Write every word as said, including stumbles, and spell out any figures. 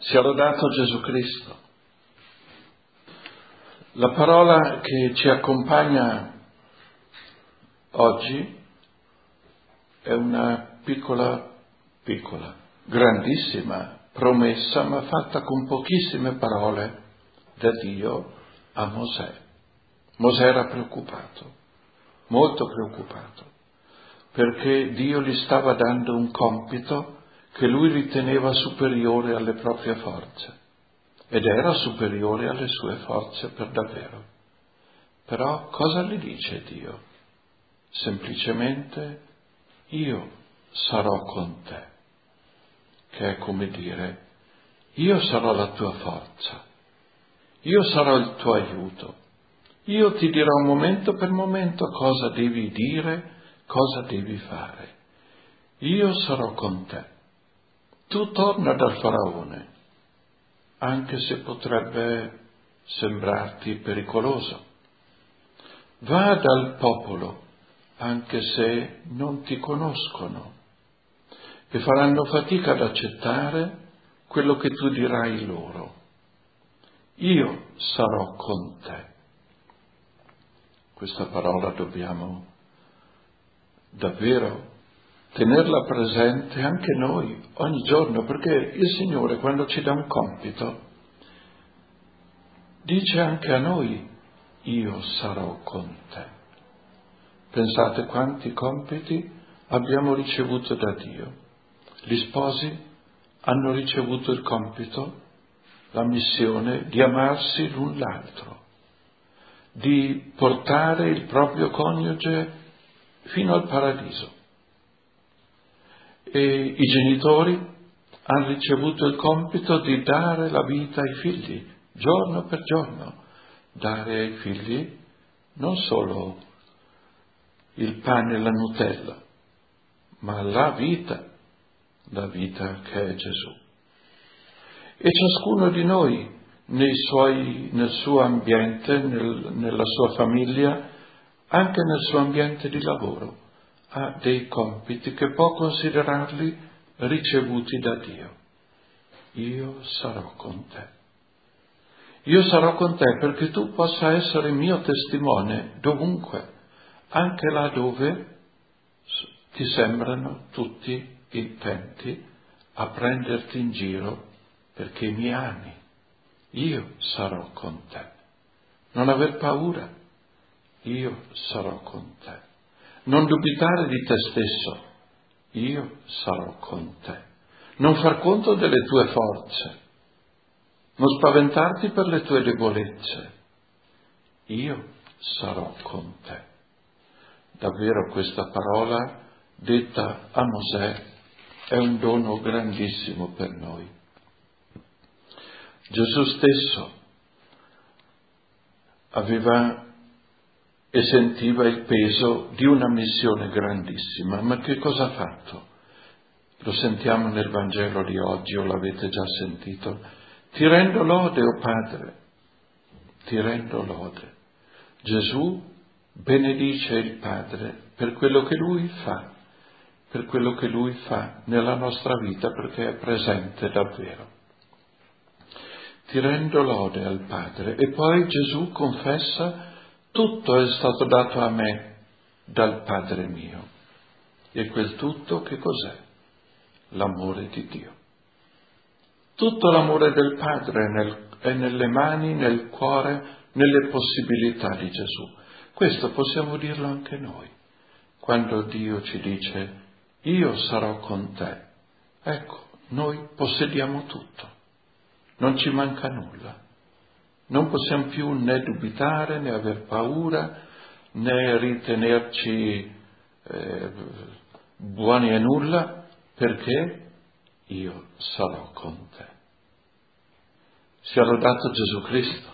Sia lodato Gesù Cristo. La parola che ci accompagna oggi è una piccola, piccola, grandissima promessa, ma fatta con pochissime parole da Dio a Mosè. Mosè era preoccupato, molto preoccupato, perché Dio gli stava dando un compito che lui riteneva superiore alle proprie forze, ed era superiore alle sue forze per davvero. Però cosa gli dice Dio? Semplicemente: io sarò con te, che è come dire: io sarò la tua forza, io sarò il tuo aiuto, io ti dirò momento per momento cosa devi dire, cosa devi fare. Io sarò con te. Tu torna dal faraone, anche se potrebbe sembrarti pericoloso. Va dal popolo, anche se non ti conoscono, e faranno fatica ad accettare quello che tu dirai loro. Io sarò con te. Questa parola dobbiamo davvero tenerla presente anche noi, ogni giorno, perché il Signore, quando ci dà un compito, dice anche a noi: io sarò con te. Pensate quanti compiti abbiamo ricevuto da Dio. Gli sposi hanno ricevuto il compito, la missione di amarsi l'un l'altro, di portare il proprio coniuge fino al paradiso. E i genitori hanno ricevuto il compito di dare la vita ai figli, giorno per giorno, dare ai figli non solo il pane e la Nutella, ma la vita, la vita che è Gesù. E ciascuno di noi, nei suoi, nel suo ambiente, nel, nella sua famiglia, anche nel suo ambiente di lavoro, ha dei compiti che può considerarli ricevuti da Dio. Io sarò con te. Io sarò con te perché tu possa essere mio testimone dovunque, anche là dove ti sembrano tutti intenti a prenderti in giro perché mi ami. Io sarò con te. Non aver paura. Io sarò con te. Non dubitare di te stesso. Io sarò con te. Non far conto delle tue forze. Non spaventarti per le tue debolezze. Io sarò con te. Davvero questa parola detta a Mosè è un dono grandissimo per noi. Gesù stesso aveva e sentiva il peso di una missione grandissima, ma che cosa ha fatto? Lo sentiamo nel Vangelo di oggi, o l'avete già sentito. Ti rendo lode, o Padre, ti rendo lode. Gesù benedice il Padre per quello che Lui fa, per quello che Lui fa nella nostra vita, perché è presente davvero. Ti rendo lode al Padre. E poi Gesù confessa: tutto è stato dato a me dal Padre mio. E quel tutto che cos'è? L'amore di Dio. Tutto l'amore del Padre è, nel, è nelle mani, nel cuore, nelle possibilità di Gesù. Questo possiamo dirlo anche noi. Quando Dio ci dice: io sarò con te, ecco, noi possediamo tutto. Non ci manca nulla. Non possiamo più né dubitare, né aver paura, né ritenerci eh, buoni a nulla, perché io sarò con te. Sia lodato Gesù Cristo.